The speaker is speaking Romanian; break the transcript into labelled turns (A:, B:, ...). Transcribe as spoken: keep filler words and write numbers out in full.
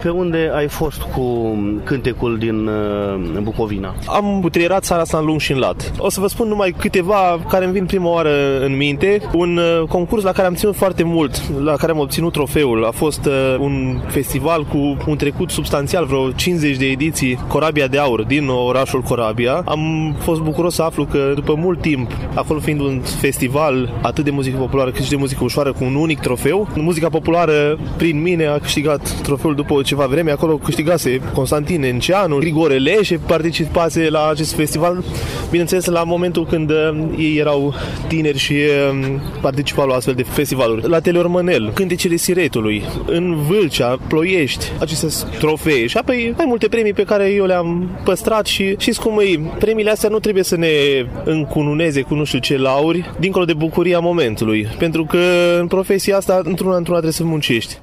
A: Pe unde ai fost cu cântecul din Bucovina?
B: Am butrierat țara asta în lung și în lat. O să vă spun numai câteva care îmi vin prima oară în minte. Un concurs la care am ținut foarte mult, la care am obținut trofeul. A fost un festival cu un trecut substanțial, vreo cincizeci de ediții, Corabia de Aur, din orașul Corabia. Am fost bucuros să aflu că după mult timp, acolo fiind un festival atât de muzică populară cât și de muzică ușoară cu un unic trofeu, muzica populară prin mine a câștigat trofeul după ceva vreme. Acolo câștigase Constantin Enceanu, Grigore Leșe participase la acest festival, bineînțeles la momentul când uh, ei erau tineri și uh, participau la astfel de festivaluri. La Teleormănel, Cântecele Siretului, în Vâlcea, Ploiești, aceste trofee și apoi mai multe premii pe care eu le-am păstrat și știți cum e, premiile astea nu trebuie să ne încununeze cu nu știu ce lauri, dincolo de bucuria momentului, pentru că în profesia asta într-una într-una trebuie să muncești.